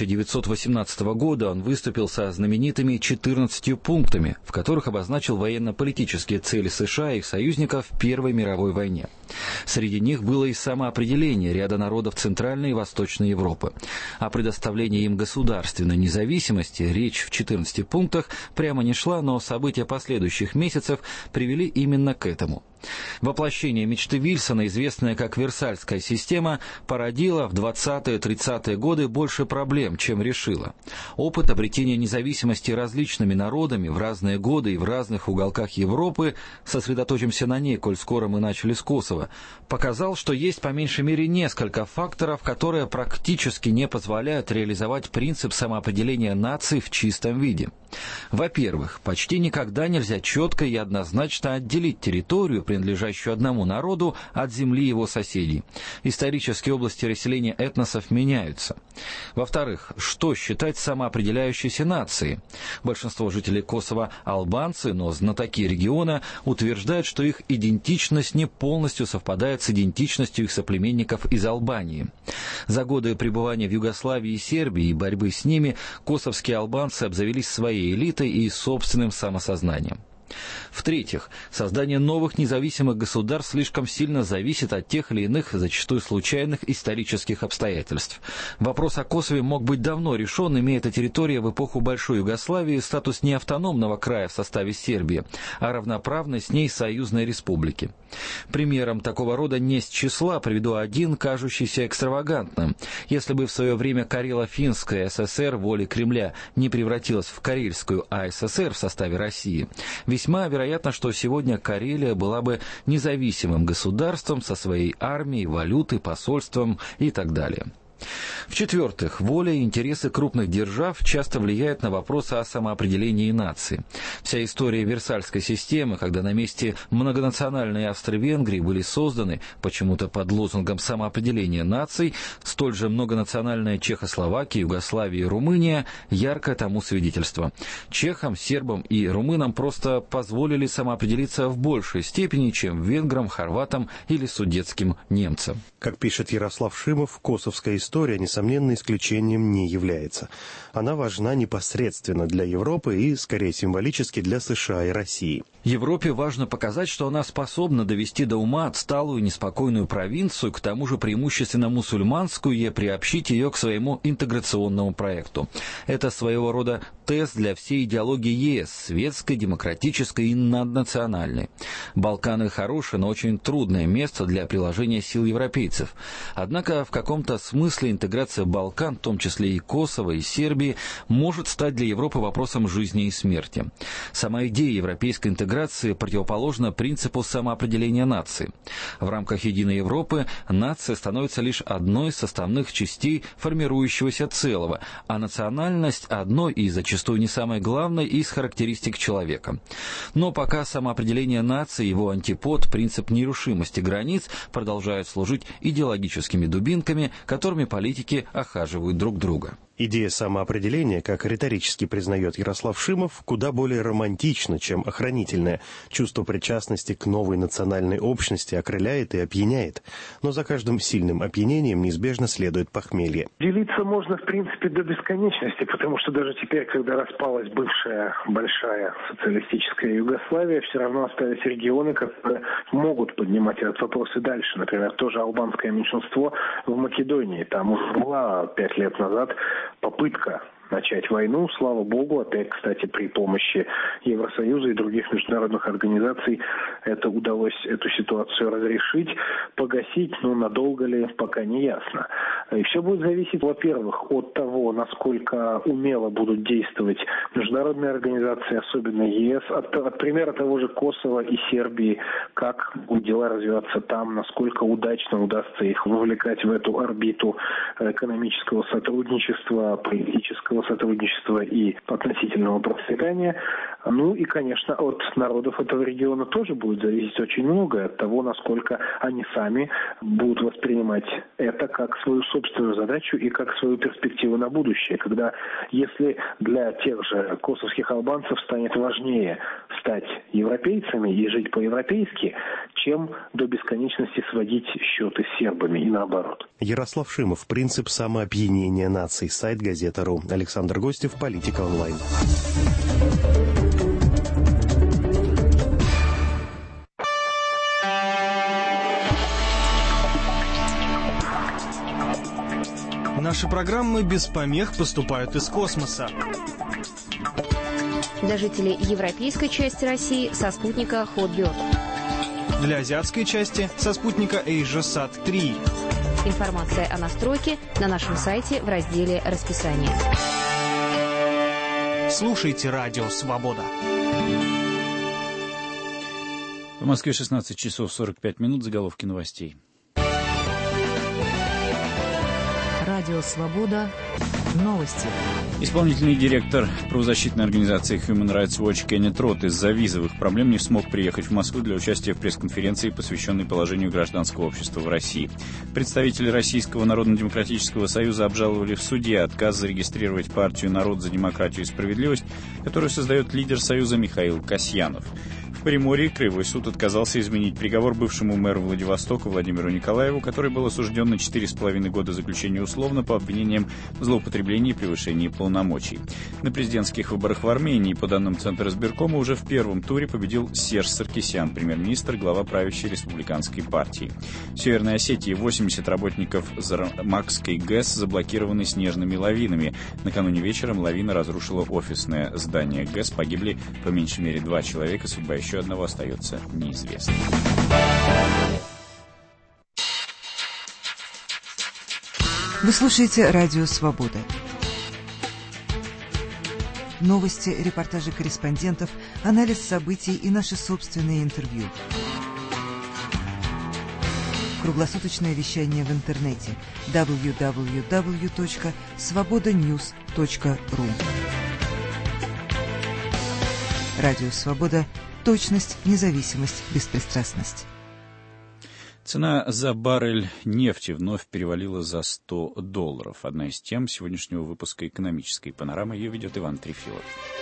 1918 года он выступил со знаменитыми 14 пунктами, в которых обозначил военно-политические цели США и их союзников в Первой мировой войне. Среди них было и самоопределение ряда народов Центральной и Восточной Европы. О предоставлении им государственной независимости речь в 14 пунктах прямо не шла, но события последующих месяцев привели именно к этому. Воплощение мечты Вильсона, известная как Версальская система, породило в 20-30-е годы больше проблем, чем решило. Опыт обретения независимости различными народами в разные годы и в разных уголках Европы, сосредоточимся на ней, коль скоро мы начали с Косово, показал, что есть по меньшей мере несколько факторов, которые практически не позволяют реализовать принцип самоопределения наций в чистом виде. Во-первых, почти никогда нельзя четко и однозначно отделить территорию, принадлежащую одному народу, от земли его соседей. Исторические области расселения этносов меняются. Во-вторых, что считать самоопределяющейся нацией? Большинство жителей Косово албанцы, но знатоки региона утверждают, что их идентичность не полностью совпадает с идентичностью их соплеменников из Албании. За годы пребывания в Югославии и Сербии и борьбы с ними косовские албанцы обзавелись своей элитой и собственным самосознанием. В-третьих, создание новых независимых государств слишком сильно зависит от тех или иных, зачастую случайных, исторических обстоятельств. Вопрос о Косове мог быть давно решен, имея эта территория в эпоху Большой Югославии статус не автономного края в составе Сербии, а равноправной с ней союзной республики. Примером такого рода не с числа приведу один, кажущийся экстравагантным. Если бы в свое время Карело-Финская ССР волей Кремля не превратилась в Карельскую АССР в составе России, Весьма вероятно, что сегодня Карелия была бы независимым государством со своей армией, валютой, посольством и так далее. В-четвертых, воля и интересы крупных держав часто влияют на вопросы о самоопределении нации. Вся история Версальской системы, когда на месте многонациональной Австро-Венгрии были созданы, почему-то под лозунгом самоопределения наций, столь же многонациональная Чехословакия, Югославия и Румыния, ярко тому свидетельство. Чехам, сербам и румынам просто позволили самоопределиться в большей степени, чем венграм, хорватам или судетским немцам. Как пишет Ярослав Шимов, косовская история, несомненно, исключением не является. Она важна непосредственно для Европы и, скорее, символически для США и России. Европе важно показать, что она способна довести до ума отсталую неспокойную провинцию, к тому же преимущественно мусульманскую, и приобщить ее к своему интеграционному проекту. Это своего рода тест для всей идеологии ЕС, светской, демократической и наднациональной. Балканы хорошее, но очень трудное место для приложения сил европейцев. Однако в каком-то смысле интеграция Балкан, в том числе и Косово, и Сербии, может стать для Европы вопросом жизни и смерти. Сама идея европейской интеграции противоположна принципу самоопределения нации. В рамках единой Европы нация становится лишь одной из составных частей формирующегося целого, а национальность – одной и зачастую не самой главной из характеристик человека. Но пока самоопределение нации, его антипод, принцип нерушимости границ продолжают служить идеологическими дубинками, которыми политики охаживают друг друга. Идея самоопределения, как риторически признает Ярослав Шимов, куда более романтична, чем охранительная. Чувство причастности к новой национальной общности окрыляет и опьяняет. Но за каждым сильным опьянением неизбежно следует похмелье. Делиться можно, в принципе, до бесконечности, потому что даже теперь, когда распалась бывшая большая социалистическая Югославия, все равно остались регионы, которые могут поднимать этот вопрос и дальше. Например, тоже албанское меньшинство в Македонии. Там уже была 5 лет назад попытка начать войну. Слава богу, опять, кстати, при помощи Евросоюза и других международных организаций это удалось эту ситуацию разрешить, погасить, но надолго ли, пока не ясно. И все будет зависеть, во-первых, от того, насколько умело будут действовать международные организации, особенно ЕС, от примера того же Косово и Сербии, как будут дела развиваться там, насколько удачно удастся их вовлекать в эту орбиту экономического сотрудничества, политического сотрудничества и относительного процветания. Ну и, конечно, от народов этого региона тоже будет зависеть очень многое, от того, насколько они сами будут воспринимать это как свою собственную задачу и как свою перспективу на будущее. Когда, если для тех же косовских албанцев станет важнее стать европейцами и жить по-европейски, чем до бесконечности сводить счеты с сербами и наоборот. Ярослав Шимов. Принцип самоопьянения наций. Сайт Газета.ру. Александр Гостев. Политика онлайн. Наши программы без помех поступают из космоса. Для жителей европейской части России со спутника Hotbird. Для азиатской части со спутника AsiaSat-3. Информация о настройке на нашем сайте в разделе «Расписание». Слушайте Радио Свобода. В Москве 16 часов 45 минут. Заголовки новостей. Радио «Свобода». Новости. Исполнительный директор правозащитной организации Human Rights Watch Кеннет Рот из-за визовых проблем не смог приехать в Москву для участия в пресс-конференции, посвященной положению гражданского общества в России. Представители Российского Народно-демократического союза обжаловали в суде отказ зарегистрировать партию «Народ за демократию и справедливость», которую создает лидер союза Михаил Касьянов. В Приморье Краевой суд отказался изменить приговор бывшему мэру Владивостока Владимиру Николаеву, который был осужден на 4,5 года заключения условно по обвинениям в злоупотреблении и превышении полномочий. На президентских выборах в Армении, по данным Центра избиркома, уже в первом туре победил Серж Саркисян, премьер-министр, глава правящей республиканской партии. В Северной Осетии 80 работников Зармакской ГЭС заблокированы снежными лавинами. Накануне вечером лавина разрушила офисное здание ГЭС. Погибли по меньшей мере 2 человека, судьба еще одного остается неизвестной. Вы слушаете Радио Свобода. Новости, репортажи корреспондентов, анализ событий и наши собственные интервью. Круглосуточное вещание в интернете www.svobodanews.ru. Радио «Свобода». Точность, независимость, беспристрастность. Цена за баррель нефти вновь перевалила за $100. Одна из тем сегодняшнего выпуска «Экономической панорамы». Ее ведет Иван Трефилов.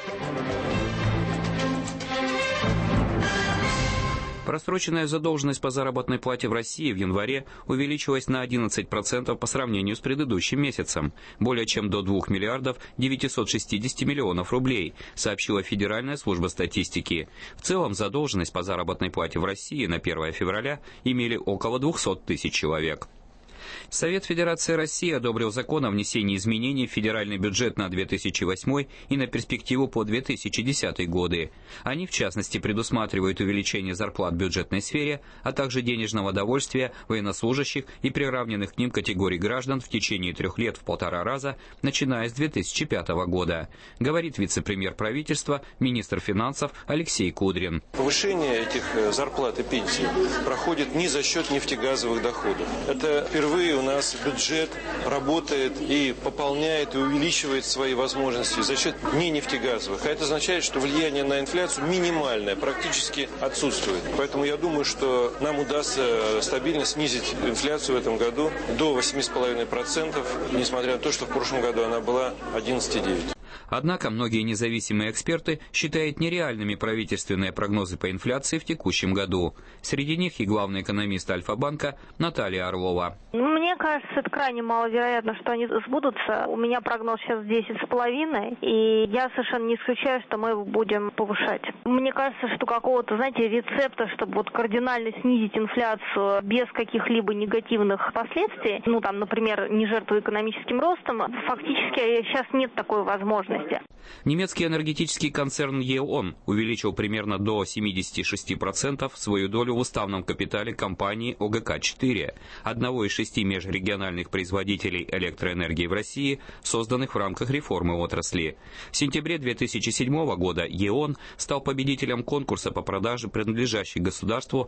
Просроченная задолженность по заработной плате в России в январе увеличилась на 11% по сравнению с предыдущим месяцем, более чем до 2 миллиардов 960 миллионов рублей, сообщила Федеральная служба статистики. В целом задолженность по заработной плате в России на 1 февраля имели около 200 тысяч человек. Совет Федерации России одобрил закон о внесении изменений в федеральный бюджет на 2008 и на перспективу по 2010 годы. Они, в частности, предусматривают увеличение зарплат в бюджетной сфере, а также денежного довольствия военнослужащих и приравненных к ним категорий граждан в течение 3 лет в 1,5 раза, начиная с 2005 года, говорит вице-премьер правительства, министр финансов Алексей Кудрин. Повышение этих зарплат и пенсий проходит не за счет нефтегазовых доходов. Это впервые у нас бюджет работает и пополняет и увеличивает свои возможности за счет не нефтегазовых. А это означает, что влияние на инфляцию минимальное, практически отсутствует. Поэтому я думаю, что нам удастся стабильно снизить инфляцию в этом году до 8,5%, несмотря на то, что в прошлом году она была 11,9%. Однако многие независимые эксперты считают нереальными правительственные прогнозы по инфляции в текущем году. Среди них и главный экономист Альфа-банка Наталья Орлова. Мне кажется, это крайне маловероятно, что они сбудутся. У меня прогноз сейчас 10,5, и я совершенно не исключаю, что мы его будем повышать. Мне кажется, что какого-то, рецепта, чтобы кардинально снизить инфляцию без каких-либо негативных последствий, например, не жертвуя экономическим ростом, фактически сейчас нет такой возможности. Немецкий энергетический концерн ЕОН увеличил примерно до 76% свою долю в уставном капитале компании ОГК-4, одного из 6 межрегиональных производителей электроэнергии в России, созданных в рамках реформы отрасли. В сентябре 2007 года ЕОН стал победителем конкурса по продаже принадлежащих государству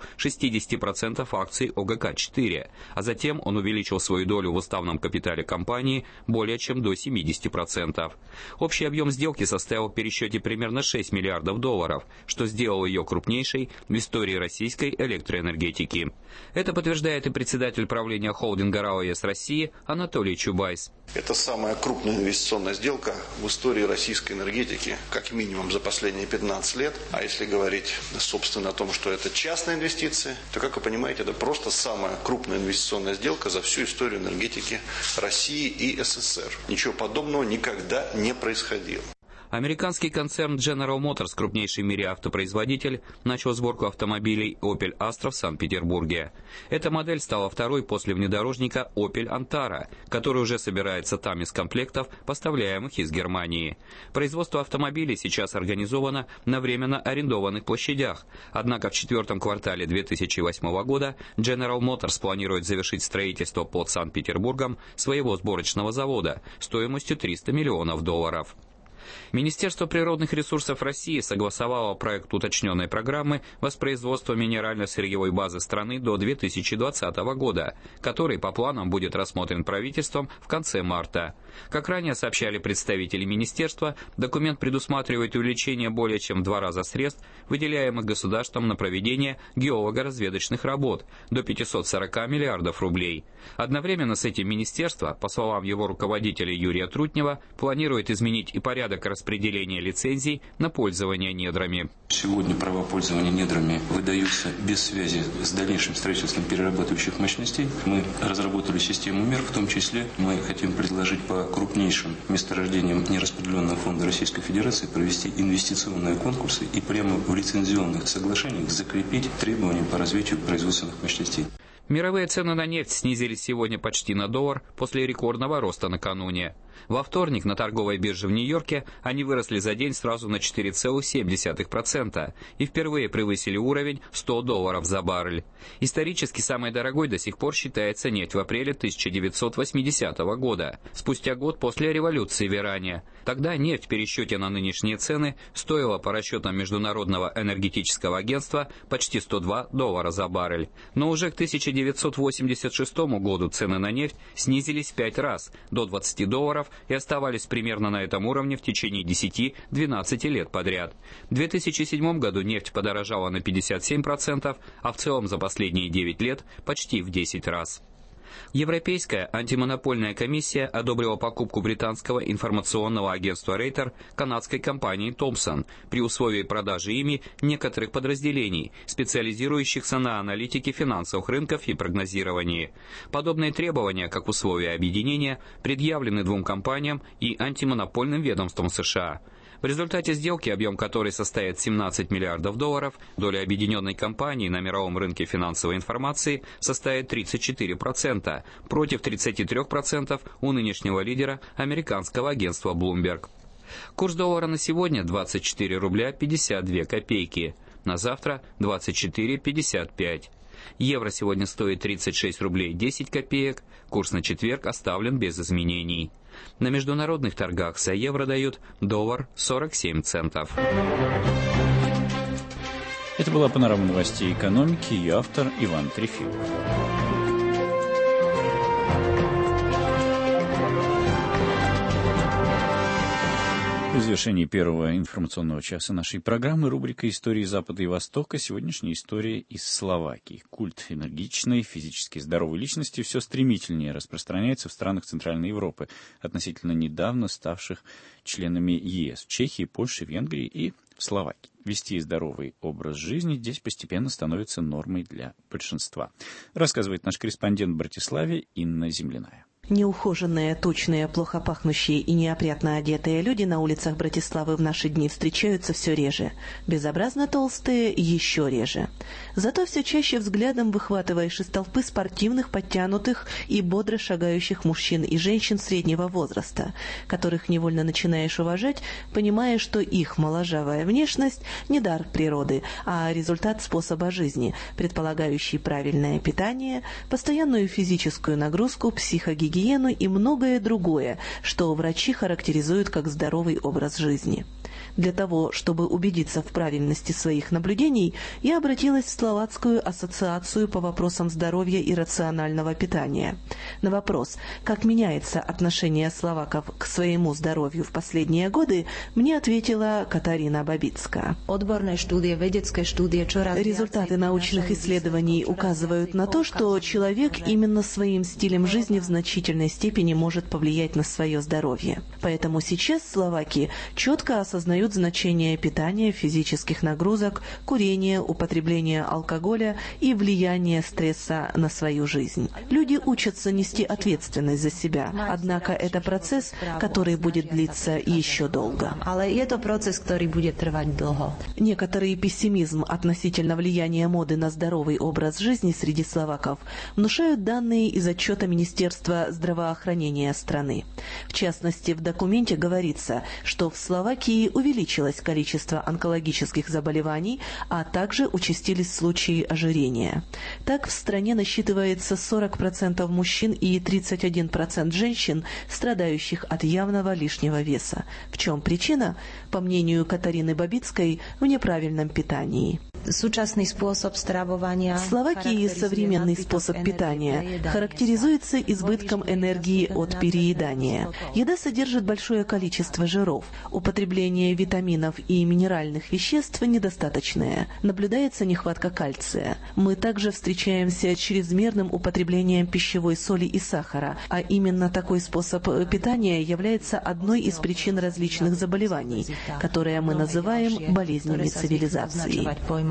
60% акций ОГК-4, а затем он увеличил свою долю в уставном капитале компании более чем до 70%. Общий объем сделки составил в пересчете примерно $6 миллиардов, что сделало ее крупнейшей в истории российской электроэнергетики. Это подтверждает и председатель правления холдинга РАО ЕС России Анатолий Чубайс. Это самая крупная инвестиционная сделка в истории российской энергетики, как минимум за последние 15 лет. А если говорить, собственно, о том, что это частные инвестиции, то, как вы понимаете, это просто самая крупная инвестиционная сделка за всю историю энергетики России и СССР. Ничего подобного никогда не происходило. Американский концерн General Motors, крупнейший в мире автопроизводитель, начал сборку автомобилей Opel Astra в Санкт-Петербурге. Эта модель стала второй после внедорожника Opel Antara, который уже собирается там из комплектов, поставляемых из Германии. Производство автомобилей сейчас организовано на временно арендованных площадях. Однако в 4 квартале 2008 года General Motors планирует завершить строительство под Санкт-Петербургом своего сборочного завода стоимостью $300 миллионов. Министерство природных ресурсов России согласовало проект уточненной программы воспроизводства минерально-сырьевой базы страны до 2020 года, который по планам будет рассмотрен правительством в конце марта. Как ранее сообщали представители министерства, документ предусматривает увеличение более чем в 2 раза средств, выделяемых государством на проведение геолого-разведочных работ, до 540 миллиардов рублей. Одновременно с этим министерство, по словам его руководителя Юрия Трутнева, планирует изменить и порядок распределения лицензий на пользование недрами. Сегодня права пользования недрами выдаются без связи с дальнейшим строительством перерабатывающих мощностей. Мы разработали систему мер, в том числе мы хотим предложить по крупнейшим месторождениям нераспределенного фонда Российской Федерации провести инвестиционные конкурсы и прямо в лицензионных соглашениях закрепить требования по развитию производственных мощностей. Мировые цены на нефть снизились сегодня почти на $1 после рекордного роста накануне. Во вторник на торговой бирже в Нью-Йорке они выросли за день сразу на 4,7%, и впервые превысили уровень $100 за баррель. Исторически самой дорогой до сих пор считается нефть в апреле 1980 года, спустя год после революции в Иране. Тогда нефть в пересчете на нынешние цены стоила по расчетам Международного энергетического агентства почти $102 за баррель. Но уже к 1986 году цены на нефть снизились в 5 раз, до $20, и оставались примерно на этом уровне в течение 10-12 лет подряд. В 2007 году нефть подорожала на 57%, а в целом за последние 9 лет почти в 10 раз. Европейская антимонопольная комиссия одобрила покупку британского информационного агентства Рейтер канадской компании Thomson при условии продажи ими некоторых подразделений, специализирующихся на аналитике финансовых рынков и прогнозировании. Подобные требования, как условия объединения, предъявлены двум компаниям и антимонопольным ведомством США. В результате сделки, объем которой составит $17 миллиардов, доля объединенной компании на мировом рынке финансовой информации составит 34%, против 33% у нынешнего лидера американского агентства Bloomberg. Курс доллара на сегодня 24 рубля 52 копейки, на завтра 24,55. Евро сегодня стоит 36 рублей 10 копеек, курс на четверг оставлен без изменений. На международных торгах за евро дают $1.47. Это была панорама новостей экономики, ее автор Иван Трефилов. В завершении первого информационного часа нашей программы рубрика «Истории Запада и Востока». Сегодняшняя история из Словакии. Культ энергичной, физически здоровой личности все стремительнее распространяется в странах Центральной Европы, относительно недавно ставших членами ЕС, в Чехии, Польше, Венгрии и в Словакии. Вести здоровый образ жизни здесь постепенно становится нормой для большинства, рассказывает наш корреспондент в Братиславе Инна Земляная. Неухоженные, тучные, плохо пахнущие и неопрятно одетые люди на улицах Братиславы в наши дни встречаются все реже. Безобразно толстые еще реже. Зато все чаще взглядом выхватываешь из толпы спортивных, подтянутых и бодро шагающих мужчин и женщин среднего возраста, которых невольно начинаешь уважать, понимая, что их моложавая внешность не дар природы, а результат способа жизни, предполагающий правильное питание, постоянную физическую нагрузку, психогигиену и многое другое, что врачи характеризуют как здоровый образ жизни. Для того, чтобы убедиться в правильности своих наблюдений, я обратилась в Словацкую ассоциацию по вопросам здоровья и рационального питания. На вопрос, как меняется отношение словаков к своему здоровью в последние годы, мне ответила Катарина Бабицка. Результаты научных исследований указывают на то, что человек именно своим стилем жизни в значительной степени может повлиять на свое здоровье. Поэтому сейчас словаки четко осознают значение питания, физических нагрузок, курения, употребления алкоголя и влияние стресса на свою жизнь. Люди учатся нести ответственность за себя, однако это процесс, который будет длиться еще долго. Некоторый пессимизм относительно влияния моды на здоровый образ жизни среди словаков внушают данные из отчета Министерства здравоохранения страны. В частности, в документе говорится, что в Словакии увеличилось количество онкологических заболеваний, а также участились случаи ожирения. Так, в стране насчитывается 40% мужчин и 31% женщин, страдающих от явного лишнего веса. В чем причина? По мнению Катарины Бабицкой, в неправильном питании. В Словакии современный способ питания характеризуется избытком энергии от переедания. Еда содержит большое количество жиров. Употребление витаминов и минеральных веществ недостаточное. Наблюдается нехватка кальция. Мы также встречаемся с чрезмерным употреблением пищевой соли и сахара, а именно такой способ питания является одной из причин различных заболеваний, которые мы называем болезнями цивилизации.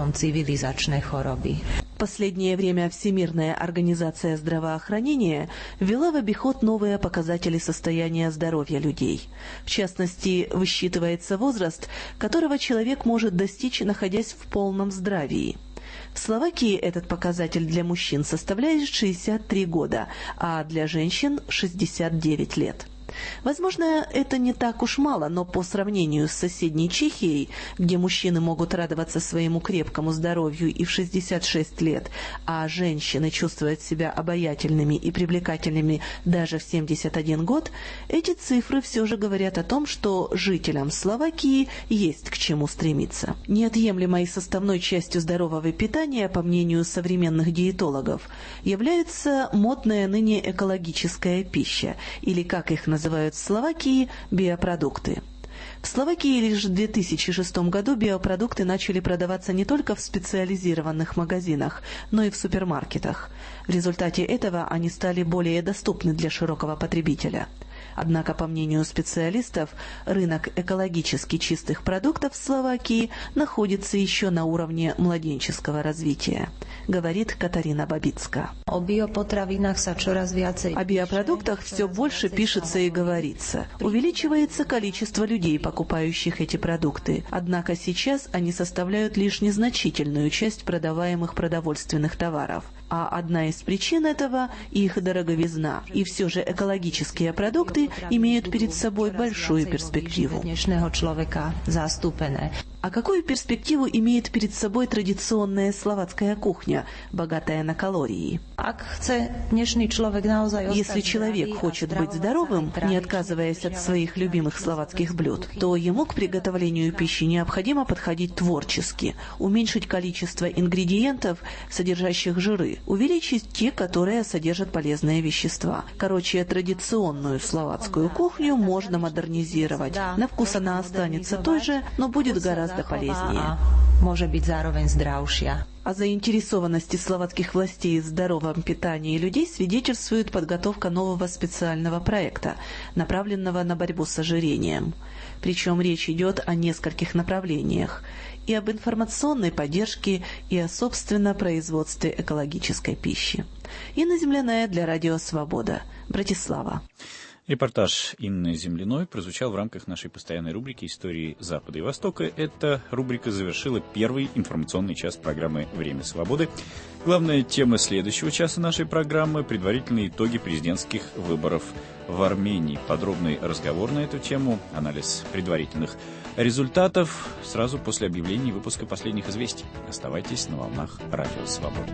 В последнее время Всемирная организация здравоохранения ввела в обиход новые показатели состояния здоровья людей. В частности, высчитывается возраст, которого человек может достичь, находясь в полном здравии. В Словакии этот показатель для мужчин составляет 63 года, а для женщин – 69 лет. Возможно, это не так уж мало, но по сравнению с соседней Чехией, где мужчины могут радоваться своему крепкому здоровью и в 66 лет, а женщины чувствуют себя обаятельными и привлекательными даже в 71 год, эти цифры все же говорят о том, что жителям Словакии есть к чему стремиться. Неотъемлемой составной частью здорового питания, по мнению современных диетологов, является модная ныне экологическая пища, или, как их называют в Словакии, биопродукты. В Словакии лишь в 2006 году биопродукты начали продаваться не только в специализированных магазинах, но и в супермаркетах. В результате этого они стали более доступны для широкого потребителя. Однако, по мнению специалистов, рынок экологически чистых продуктов в Словакии находится еще на уровне младенческого развития, говорит Катарина Бабицка. О биопродуктах все больше пишется и говорится. Увеличивается количество людей, покупающих эти продукты. Однако сейчас они составляют лишь незначительную часть продаваемых продовольственных товаров. А одна из причин этого – их дороговизна. И все же экологические продукты имеют перед собой большую перспективу. А какую перспективу имеет перед собой традиционная словацкая кухня, богатая на калории? Если человек хочет быть здоровым, не отказываясь от своих любимых словацких блюд, то ему к приготовлению пищи необходимо подходить творчески, уменьшить количество ингредиентов, содержащих жиры, увеличить те, которые содержат полезные вещества. Короче, традиционную словацкую кухню можно модернизировать. На вкус она останется той же, но будет гораздо полезнее. Может быть, zároveň zdravšia. О заинтересованности словацких властей в здоровом питании людей свидетельствует подготовка нового специального проекта, направленного на борьбу с ожирением. Причем речь идет о нескольких направлениях: и об информационной поддержке, и о, собственно, производстве экологической пищи. Инна Земляная для Радио Свобода, Братислава. Репортаж Инны Земляной прозвучал в рамках нашей постоянной рубрики «Истории Запада и Востока». Эта рубрика завершила первый информационный час программы «Время свободы». Главная тема следующего часа нашей программы – предварительные итоги президентских выборов в Армении. Подробный разговор на эту тему, анализ предварительных результатов сразу после объявления выпуска последних известий. Оставайтесь на волнах Радио Свободы.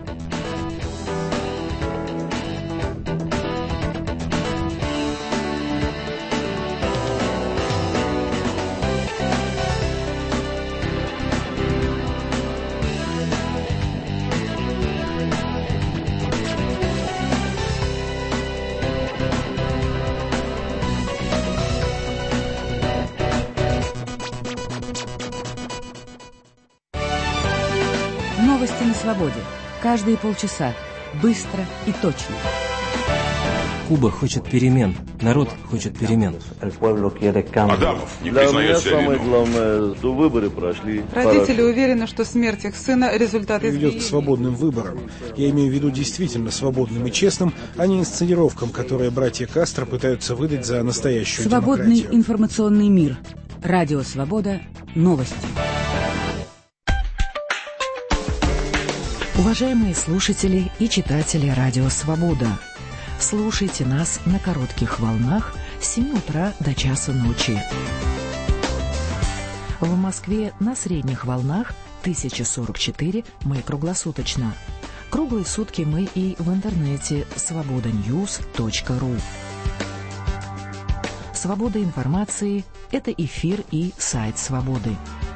Новости на свободе. Каждые полчаса. Быстро и точно. Куба хочет перемен. Народ хочет перемен. Адамов не признается вину. Главное, что выборы прошли. Родители уверены, что смерть их сына – результат избиения. Ведет к свободным выборам. Я имею в виду действительно свободным и честным, а не инсценировкам, которые братья Кастро пытаются выдать за настоящую Свободный демократию. информационный мир. Радио Свобода. Новости. Уважаемые слушатели и читатели Радио Свобода, слушайте нас на коротких волнах с 7 утра до часа ночи. В Москве на средних волнах 1044 мы круглосуточно. Круглые сутки мы и в интернете svobodanews.ru. Свобода информации – это эфир и сайт Свободы.